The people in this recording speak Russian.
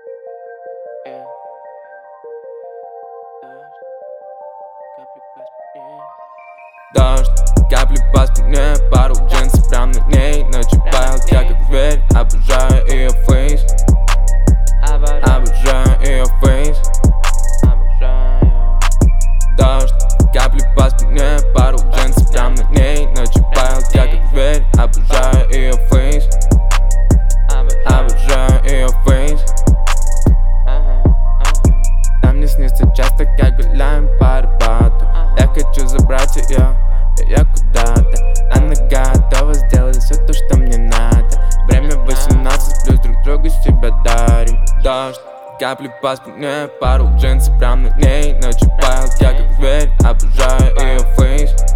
Yeah. Дождь, капли по спине, пару джинсов прям на ней. Ночью паял я как зверь, обожаю ее фейс. Обожаю ее фейс. Дождь, капли по спине, пару джинсов прям на ней. Ночью паял я как зверь, обожаю ее фейс. Обожаю ее фейс. Нам не снится часто, как гуляем по Арбату. Я хочу забрать ее куда-то. Она готова сделать все то, что мне надо. Время 18 плюс, друг другу себя дарим. Дождь, капли по спине, пару джинсов прям на ней. Ночью паял я как зверь, обожаю ее фейс.